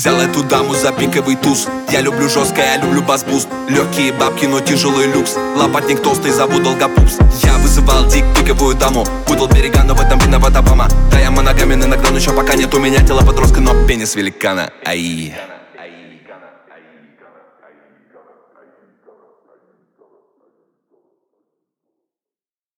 Взял эту даму за пиковый туз. Я люблю жесткое, я люблю бас-буст. Легкие бабки, но тяжелый люкс. Лопатник толстый, зовут долгопупс. Я вызывал дик-пиковую даму. Путал берега, но в этом виноват Обама. Да, я моногамен иногда, но еще пока нет у меня тело подростка, но пенис великана. Ай.